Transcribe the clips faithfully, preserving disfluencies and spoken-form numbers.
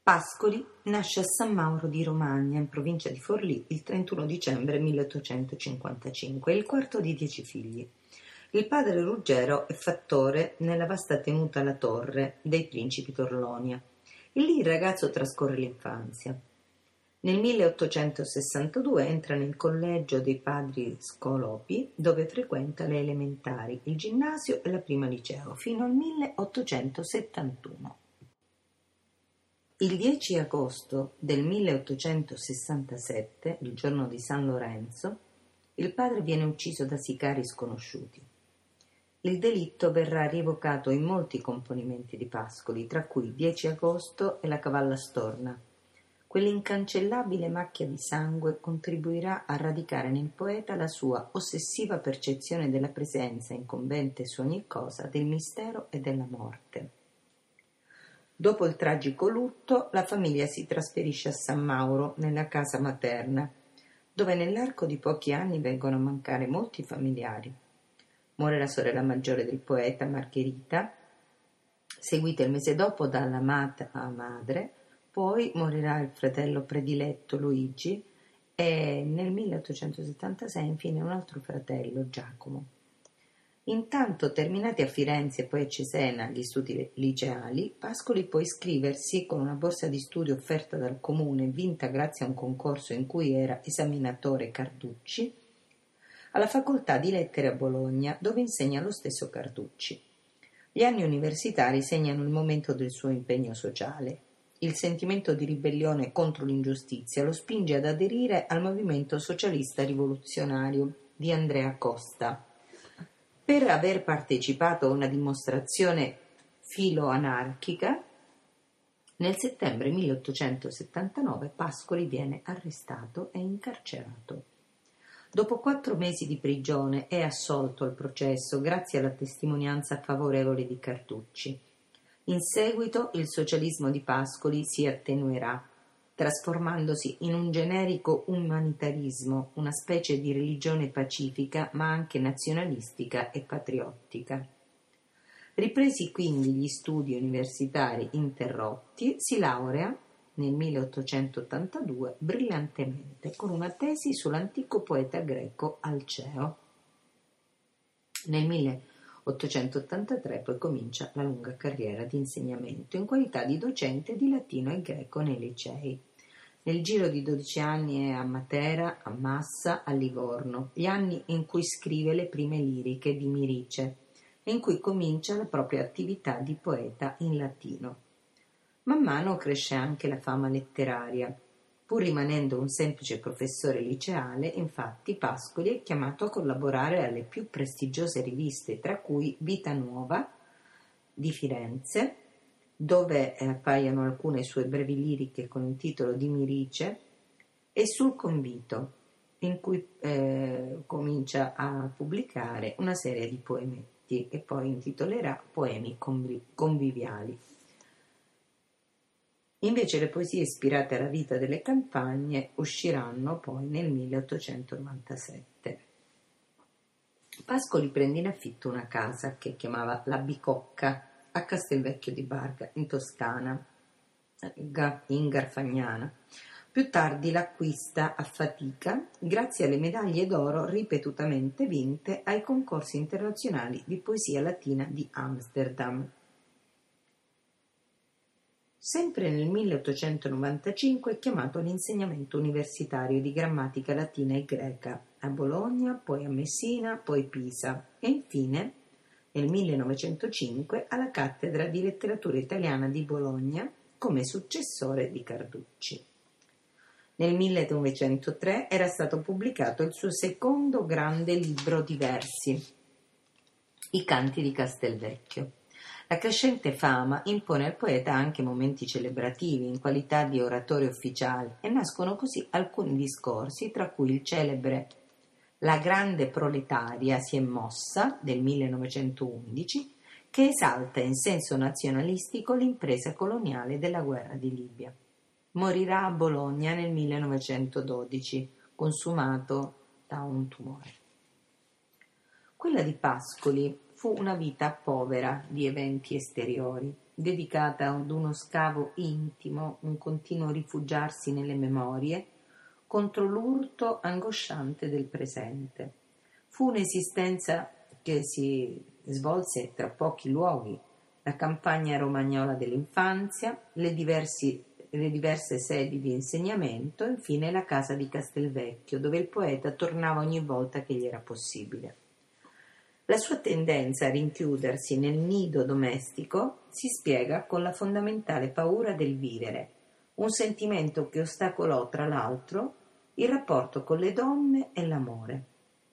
Pascoli nasce a San Mauro di Romagna, in provincia di Forlì, il trentuno dicembre milleottocentocinquantacinque. È il quarto di dieci figli. Il padre Ruggero è fattore nella vasta tenuta La Torre dei Principi d'Orlonia e lì il ragazzo trascorre l'infanzia. Nel milleottocentosessantadue entra nel collegio dei padri Scolopi, dove frequenta le elementari, il ginnasio e la prima liceo, fino al milleottocentosettantuno. Il dieci agosto del milleottocentosessantasette, il giorno di San Lorenzo, il padre viene ucciso da sicari sconosciuti. Il delitto verrà rievocato in molti componimenti di Pascoli, tra cui dieci agosto e la cavalla storna. Quell'incancellabile macchia di sangue contribuirà a radicare nel poeta la sua ossessiva percezione della presenza, incombente su ogni cosa, del mistero e della morte. Dopo il tragico lutto, la famiglia si trasferisce a San Mauro, nella casa materna, dove nell'arco di pochi anni vengono a mancare molti familiari. Muore la sorella maggiore del poeta, Margherita, seguita il mese dopo dalla amata madre, poi morirà il fratello prediletto, Luigi, e nel milleottocentosettantasei infine un altro fratello, Giacomo. Intanto, terminati a Firenze e poi a Cesena gli studi liceali, Pascoli può iscriversi con una borsa di studio offerta dal comune, vinta grazie a un concorso in cui era esaminatore Carducci, alla facoltà di lettere a Bologna, dove insegna lo stesso Carducci. Gli anni universitari segnano il momento del suo impegno sociale. Il sentimento di ribellione contro l'ingiustizia lo spinge ad aderire al movimento socialista rivoluzionario di Andrea Costa. Per aver partecipato a una dimostrazione filo-anarchica, nel settembre milleottocentosettantanove Pascoli viene arrestato e incarcerato. Dopo quattro mesi di prigione è assolto al processo grazie alla testimonianza favorevole di Carducci. In seguito il socialismo di Pascoli si attenuerà, trasformandosi in un generico umanitarismo, una specie di religione pacifica ma anche nazionalistica e patriottica. Ripresi quindi gli studi universitari interrotti, si laurea nel milleottocentottantadue brillantemente con una tesi sull'antico poeta greco Alceo. Nel milleottocentottantatré poi comincia la lunga carriera di insegnamento in qualità di docente di latino e greco nei licei. Nel giro di dodici anni è a Matera, a Massa, a Livorno, gli anni in cui scrive le prime liriche di Mirice e in cui comincia la propria attività di poeta in latino. Man mano cresce anche la fama letteraria. Pur rimanendo un semplice professore liceale, infatti, Pascoli è chiamato a collaborare alle più prestigiose riviste, tra cui Vita Nuova di Firenze, dove appaiono alcune sue brevi liriche con il titolo di Mirice, e Sul Convito, in cui eh, comincia a pubblicare una serie di poemetti che poi intitolerà Poemi convi- conviviali. Invece le poesie ispirate alla vita delle campagne usciranno poi nel milleottocentonovantasette. Pascoli prende in affitto una casa che chiamava La Bicocca a Castelvecchio di Barga, in Toscana, in Garfagnana. Più tardi l'acquista a fatica grazie alle medaglie d'oro ripetutamente vinte ai concorsi internazionali di poesia latina di Amsterdam. Sempre nel milleottocentonovantacinque è chiamato all'insegnamento universitario di grammatica latina e greca a Bologna, poi a Messina, poi Pisa e infine nel millenovecentocinque alla cattedra di letteratura italiana di Bologna come successore di Carducci. Nel millenovecentotre era stato pubblicato il suo secondo grande libro di versi, I canti di Castelvecchio. La crescente fama impone al poeta anche momenti celebrativi in qualità di oratore ufficiale e nascono così alcuni discorsi, tra cui il celebre La grande proletaria si è mossa del millenovecentoundici, che esalta in senso nazionalistico l'impresa coloniale della guerra di Libia. Morirà a Bologna nel millenovecentododici, consumato da un tumore. Quella di Pascoli fu una vita povera di eventi esteriori. dedicata ad uno scavo intimo, un continuo rifugiarsi nelle memorie, contro l'urto angosciante del presente. Fu un'esistenza che si svolse tra pochi luoghi, la campagna romagnola dell'infanzia, le, diversi, le diverse sedi di insegnamento, infine la casa di Castelvecchio, dove il poeta tornava ogni volta che gli era possibile. La sua tendenza a rinchiudersi nel nido domestico si spiega con la fondamentale paura del vivere, un sentimento che ostacolò, tra l'altro, il rapporto con le donne e l'amore.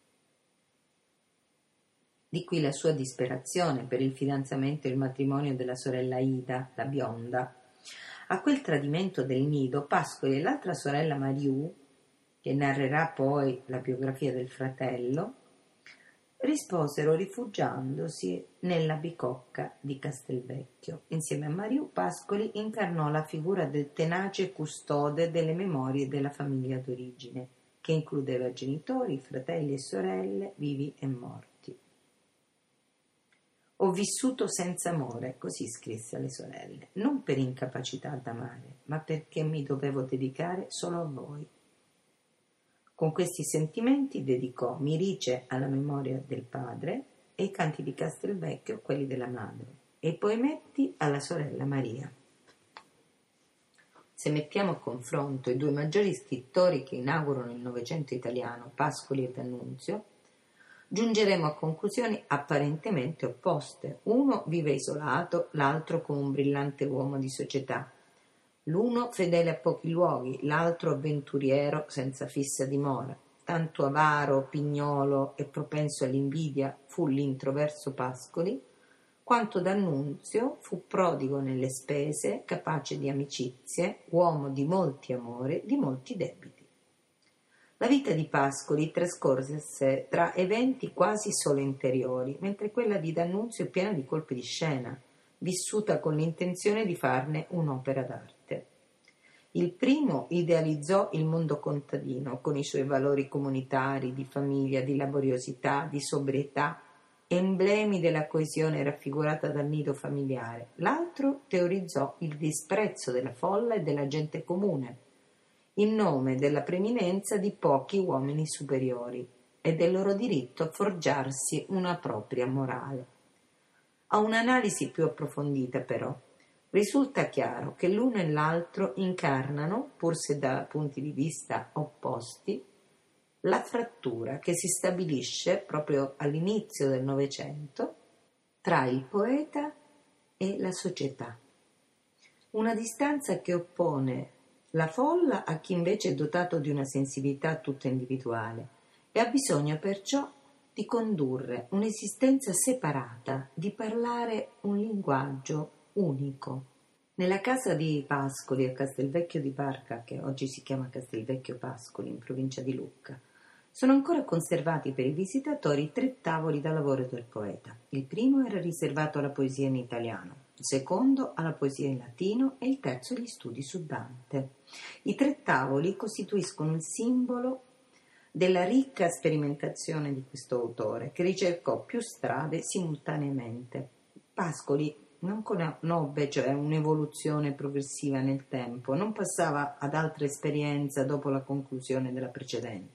Di qui la sua disperazione per il fidanzamento e il matrimonio della sorella Ida, la bionda. A quel tradimento del nido, Pascoli e l'altra sorella Mariù, che narrerà poi la biografia del fratello, risposero rifugiandosi nella bicocca di Castelvecchio. Insieme a Mariù, Pascoli incarnò la figura del tenace custode delle memorie della famiglia d'origine, che includeva genitori, fratelli e sorelle, vivi e morti. Ho vissuto senza amore, così scrisse alle sorelle, non per incapacità d'amare, ma perché mi dovevo dedicare solo a voi. Con questi sentimenti dedicò Mirice alla memoria del padre e i canti di Castelvecchio quelli della madre e i poemetti alla sorella Maria. Se mettiamo a confronto i due maggiori scrittori che inaugurano il Novecento italiano, Pascoli e D'Annunzio, giungeremo a conclusioni apparentemente opposte. Uno vive isolato, l'altro come un brillante uomo di società. L'uno fedele a pochi luoghi, l'altro avventuriero senza fissa dimora. Tanto avaro, pignolo e propenso all'invidia fu l'introverso Pascoli, quanto D'Annunzio fu prodigo nelle spese, capace di amicizie, uomo di molti amori, di molti debiti. La vita di Pascoli trascorse tra eventi quasi solo interiori, mentre quella di D'Annunzio è piena di colpi di scena, vissuta con l'intenzione di farne un'opera d'arte. Il primo idealizzò il mondo contadino, con i suoi valori comunitari, di famiglia, di laboriosità, di sobrietà, emblemi della coesione raffigurata dal nido familiare. L'altro teorizzò il disprezzo della folla e della gente comune, in nome della preminenza di pochi uomini superiori e del loro diritto a forgiarsi una propria morale. A un'analisi più approfondita, però, risulta chiaro che l'uno e l'altro incarnano, pur se da punti di vista opposti, la frattura che si stabilisce proprio all'inizio del Novecento tra il poeta e la società. Una distanza che oppone la folla a chi invece è dotato di una sensibilità tutta individuale e ha bisogno perciò di condurre un'esistenza separata, di parlare un linguaggio unico. Nella casa di Pascoli a Castelvecchio di Barca, che oggi si chiama Castelvecchio Pascoli, in provincia di Lucca, sono ancora conservati per i visitatori tre tavoli da lavoro del poeta. Il primo era riservato alla poesia in italiano, il secondo alla poesia in latino e il terzo agli studi su Dante. I tre tavoli costituiscono il simbolo della ricca sperimentazione di questo autore, che ricercò più strade simultaneamente. Pascoli non conobbe, cioè, un'evoluzione progressiva nel tempo, non passava ad altra esperienza dopo la conclusione della precedente,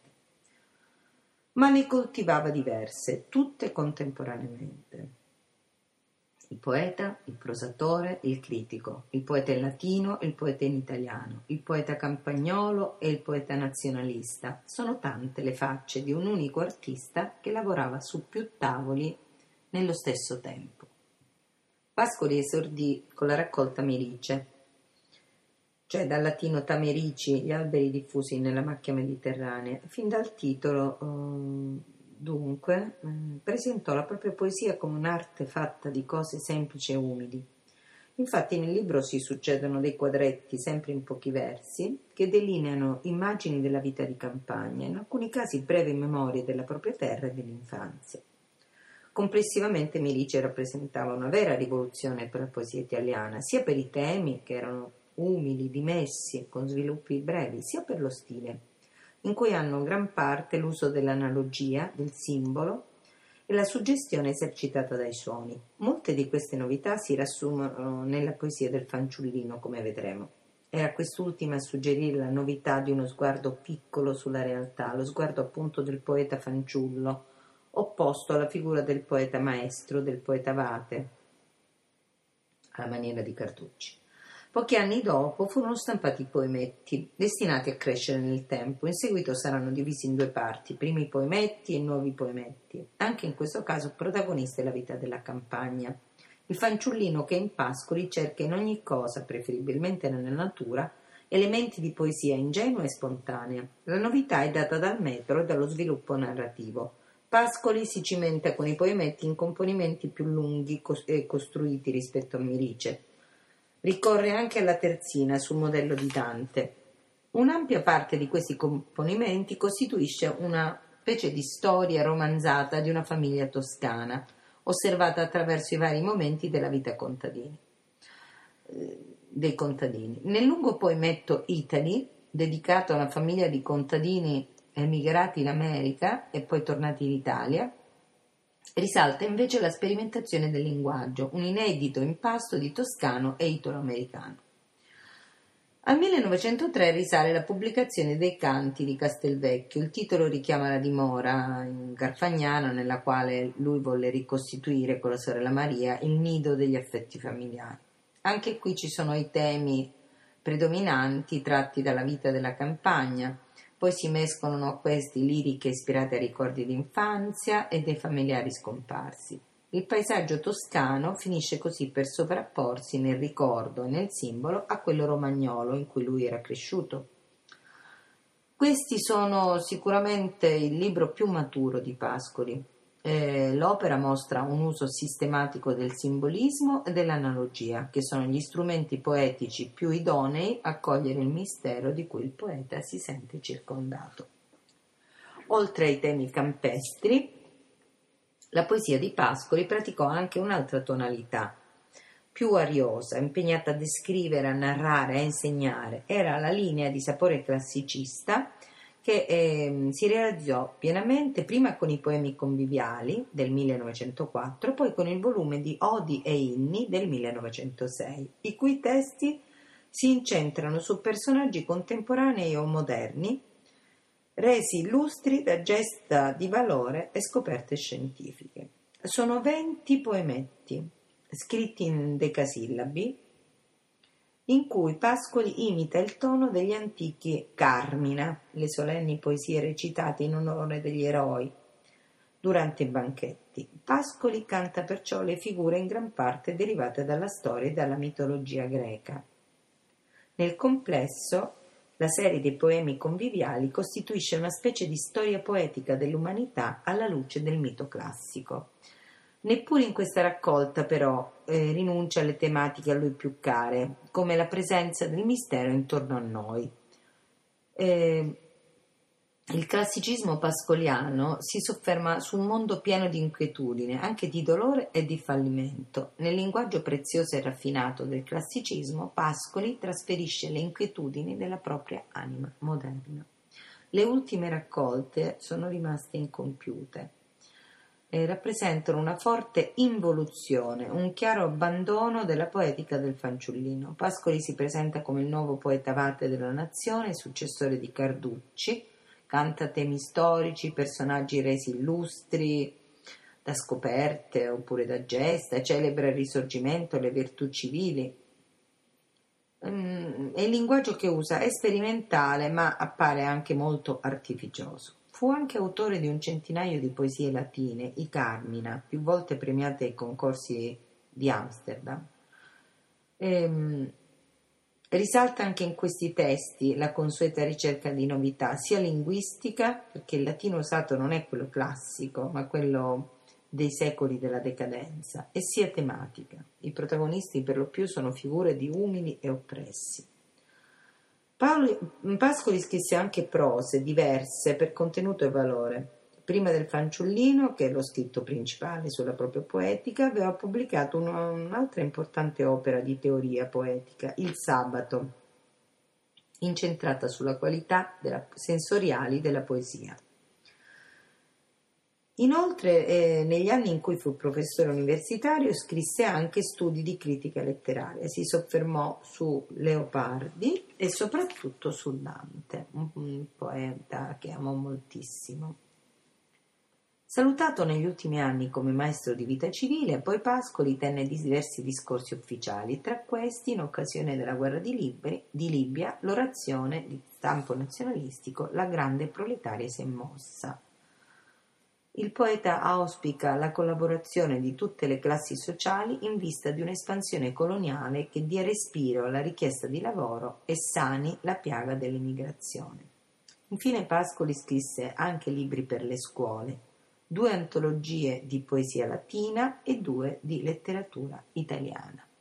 ma ne coltivava diverse, tutte contemporaneamente. Il poeta, il prosatore, il critico, il poeta in latino e il poeta in italiano, il poeta campagnolo e il poeta nazionalista. Sono tante le facce di un unico artista che lavorava su più tavoli nello stesso tempo. Pascoli esordì con la raccolta Mirice, cioè dal latino tamerici, gli alberi diffusi nella macchia mediterranea. Fin dal titolo, eh, dunque, eh, presentò la propria poesia come un'arte fatta di cose semplici e umili. Infatti nel libro si succedono dei quadretti, sempre in pochi versi, che delineano immagini della vita di campagna, in alcuni casi brevi memorie della propria terra e dell'infanzia. Complessivamente Mirice rappresentava una vera rivoluzione per la poesia italiana, sia per i temi, che erano umili, dimessi, con sviluppi brevi, sia per lo stile, in cui hanno gran parte l'uso dell'analogia, del simbolo, e la suggestione esercitata dai suoni. Molte di queste novità si riassumono nella poesia del fanciullino, come vedremo. Era quest'ultima a suggerire la novità di uno sguardo piccolo sulla realtà, lo sguardo appunto del poeta fanciullo, opposto alla figura del poeta maestro, del poeta Vate, alla maniera di Carducci. Pochi anni dopo furono stampati i poemetti, destinati a crescere nel tempo. In seguito saranno divisi in due parti, primi poemetti e nuovi poemetti. Anche in questo caso protagonista è la vita della campagna. Il fanciullino che in Pascoli cerca in ogni cosa, preferibilmente nella natura, elementi di poesia ingenua e spontanea. La novità è data dal metro e dallo sviluppo narrativo. Pascoli si cimenta con i poemetti in componimenti più lunghi e costruiti rispetto a Mirice. Ricorre anche alla terzina sul modello di Dante. Un'ampia parte di questi componimenti costituisce una specie di storia romanzata di una famiglia toscana, osservata attraverso i vari momenti della vita contadini, dei contadini. Nel lungo poemetto Italy, dedicato a una famiglia di contadini emigrati in America e poi tornati in Italia, risalta invece la sperimentazione del linguaggio, un inedito impasto di toscano e italo-americano. Al millenovecentotre risale la pubblicazione dei Canti di Castelvecchio. Il titolo richiama la dimora in Garfagnana, nella quale lui volle ricostituire con la sorella Maria il nido degli affetti familiari. Anche qui ci sono i temi predominanti tratti dalla vita della campagna. Poi si mescolano a questi liriche ispirate a ricordi d'infanzia e dei familiari scomparsi. Il paesaggio toscano finisce così per sovrapporsi nel ricordo e nel simbolo a quello romagnolo in cui lui era cresciuto. Questi sono sicuramente il libro più maturo di Pascoli. Eh, l'opera mostra un uso sistematico del simbolismo e dell'analogia, che sono gli strumenti poetici più idonei a cogliere il mistero di cui il poeta si sente circondato. Oltre ai temi campestri, la poesia di Pascoli praticò anche un'altra tonalità, più ariosa, impegnata a descrivere, a narrare, a insegnare. Era la linea di sapore classicista che eh, si realizzò pienamente prima con i poemi conviviali del millenovecentoquattro, poi con il volume di Odi e Inni del millenovecentosei, i cui testi si incentrano su personaggi contemporanei o moderni, resi illustri da gesta di valore e scoperte scientifiche. Sono venti poemetti, scritti in decasillabi, in cui Pascoli imita il tono degli antichi Carmina, le solenni poesie recitate in onore degli eroi durante i banchetti. Pascoli canta perciò le figure in gran parte derivate dalla storia e dalla mitologia greca. Nel complesso, la serie dei poemi conviviali costituisce una specie di storia poetica dell'umanità alla luce del mito classico. Neppure in questa raccolta, però, eh, rinuncia alle tematiche a lui più care, come la presenza del mistero intorno a noi. Eh, il classicismo pascoliano si sofferma su un mondo pieno di inquietudine, anche di dolore e di fallimento. Nel linguaggio prezioso e raffinato del classicismo, Pascoli trasferisce le inquietudini della propria anima moderna. Le ultime raccolte sono rimaste incompiute. E rappresentano una forte involuzione, un chiaro abbandono della poetica del fanciullino. Pascoli si presenta come il nuovo poeta Vate della nazione, successore di Carducci, canta temi storici, personaggi resi illustri da scoperte oppure da gesta, celebra il risorgimento, le virtù civili. E il linguaggio che usa è sperimentale, ma appare anche molto artificioso. Fu anche autore di un centinaio di poesie latine, i Carmina, più volte premiate ai concorsi di Amsterdam. Ehm, risalta anche in questi testi la consueta ricerca di novità, sia linguistica, perché il latino usato non è quello classico, ma quello dei secoli della decadenza, e sia tematica. I protagonisti per lo più sono figure di umili e oppressi. Paolo, Pascoli scrisse anche prose diverse per contenuto e valore. Prima del Fanciullino, che è lo scritto principale sulla propria poetica, aveva pubblicato una, un'altra importante opera di teoria poetica, Il Sabato, incentrata sulla qualità della, sensoriali della poesia. Inoltre, eh, negli anni in cui fu professore universitario, scrisse anche studi di critica letteraria. Si soffermò su Leopardi e soprattutto su Dante, un, un poeta che amò moltissimo. Salutato negli ultimi anni come maestro di vita civile, poi Pascoli tenne diversi discorsi ufficiali, tra questi, in occasione della guerra di, Libri, di Libia, l'orazione di stampo nazionalistico «La grande proletaria si è mossa». Il poeta auspica la collaborazione di tutte le classi sociali in vista di un'espansione coloniale che dia respiro alla richiesta di lavoro e sani la piaga dell'emigrazione. Infine Pascoli scrisse anche libri per le scuole, due antologie di poesia latina e due di letteratura italiana.